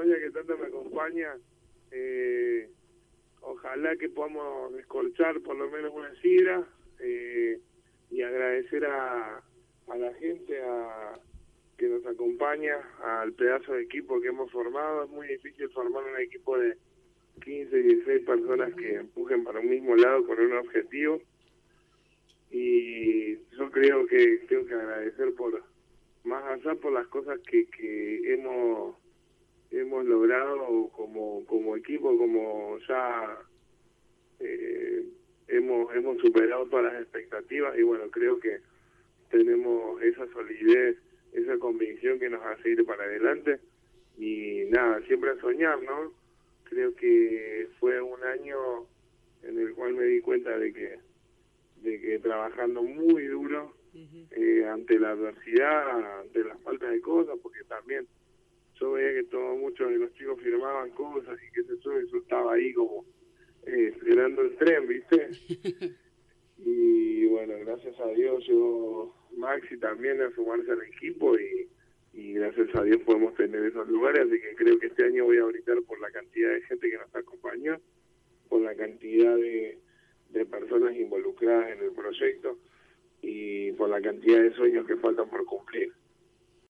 novia que tanto me acompaña, ojalá que podamos descorchar por lo menos una sidra, y agradecer a la gente que nos acompaña, al pedazo de equipo que hemos formado. Es muy difícil formar un equipo de 15, 16 personas que empujen para un mismo lado con un objetivo, y yo creo que tengo que agradecer más allá por las cosas que hemos logrado como equipo, como ya hemos superado todas las expectativas, y bueno, creo que tenemos esa solidez, esa convicción que nos hace ir para adelante, y nada, siempre a soñar, ¿no? Creo que fue un año en el cual me di cuenta de que trabajando muy duro, ante la adversidad, ante la falta de cosas, porque también yo veía que muchos de los chicos firmaban cosas y que yo estaba ahí como esperando el tren, ¿viste? Y bueno, gracias a Dios llegó Maxi también a sumarse al equipo, y gracias a Dios podemos tener esos lugares, así que creo que este año voy a brindar por la cantidad de gente que nos acompañó, por la cantidad de personas involucradas en el proyecto y por la cantidad de sueños que faltan por cumplir.